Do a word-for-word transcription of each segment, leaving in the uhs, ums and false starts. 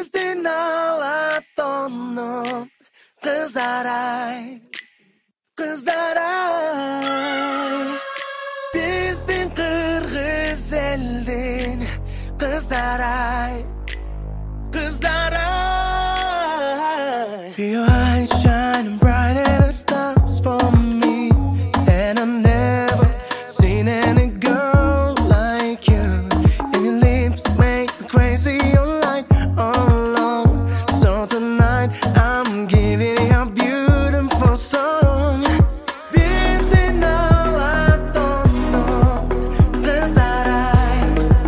Біздің Алатонның қыздар-ай, қыздар-ай, біздің Қырғыз елдің қыздар-ай, қыздар-ай. Your eyes shining bright and it stops for me, and I've never seen any girl like you. And your lips make me crazy all night, all alone. So tonight I'm giving you a beautiful song. Біздің Алатонның қыздар-ай,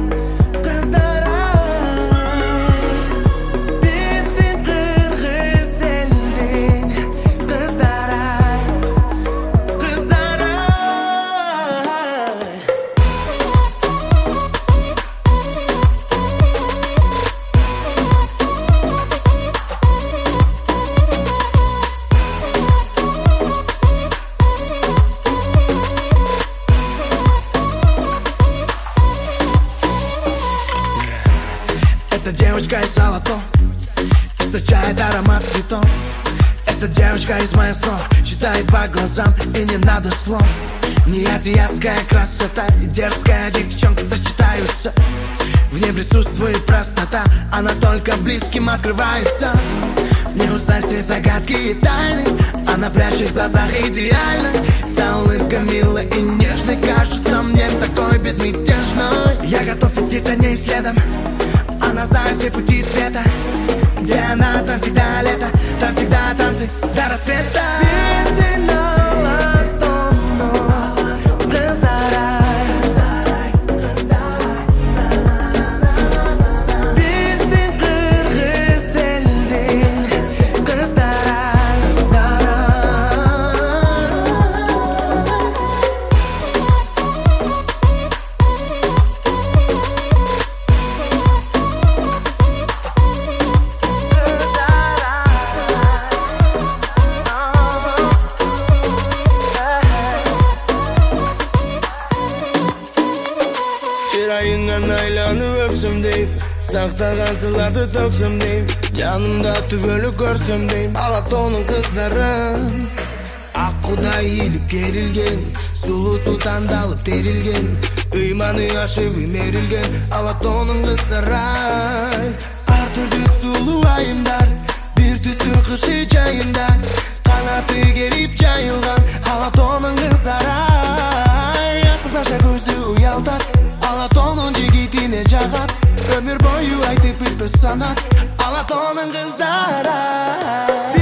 қыздар-ай, біздің Қырғыз елдің қыздар-ай, қыздар-ай. Эта девочка из Алатон источает аромат цветов. Эта девочка из моих снов читает по глазам и не надо слов. Неазиатская красота и дерзкая девчонка сочетаются. В ней присутствует простота, она только близким открывается. Не узнать все загадки и тайны, она прячет в глазах идеально. За улыбкой милой и нежной кажется мне такой безмятежной. Я готов идти за ней следом, она знает все пути света. Где она, там всегда лето, там всегда танцы до рассвета. Біздің Алатонның қыздар-ай, біздің Қырғыз елдің қыздар-ай, Çırayından aylanıp öpsüm deyip, sақтаған сырларды төксем дейм, жанымда түбөлүк көрсөм дейм. Алатонун кыздарын ак кудай ийилип керилген, сулуусу тандалып терилген, ыйманы ашып үймерилген. Алатонун кыздары ар түрдүү сулуу айымдар, бир түстүү кышы жайында, канаты керип жайылган. Алатонун кыздары асыкдаша көзү уялтат, Алатонун жигитине жагат, өмүр бою айтып бүтпөс санат. Алатонун кыздары